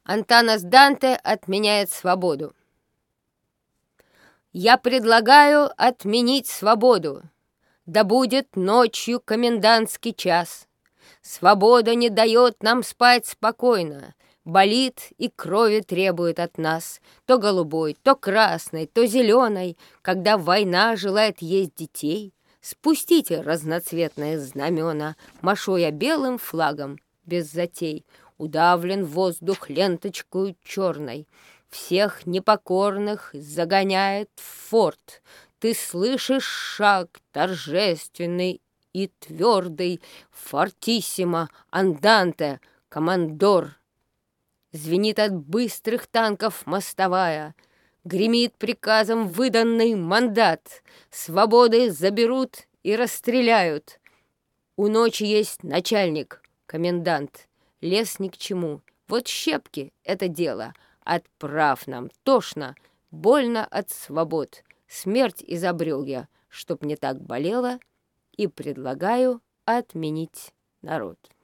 Антонас Данте отменяет свободу. Я предлагаю отменить свободу. Да будет ночью комендантский час. Свобода не дает нам спать спокойно, болит и крови требует от нас. То голубой, то красной, то зеленой. Когда война желает есть детей, спустите разноцветные знамена. Машу я белым флагом без затей. Удавлен воздух ленточкою черной. Всех непокорных загоняет в форт. Ты слышишь шаг торжественный и твердый, фортиссимо, анданте, командор. Звенит от быстрых танков мостовая, гремит приказом выданный мандат. Свободы заберут и расстреляют. У ночи есть начальник, комендант. Лес ни к чему. Вот щепки — это дело. От прав нам тошно, больно от свобод. Смерть изобрел я, чтоб не так болело, и предлагаю отменить народ.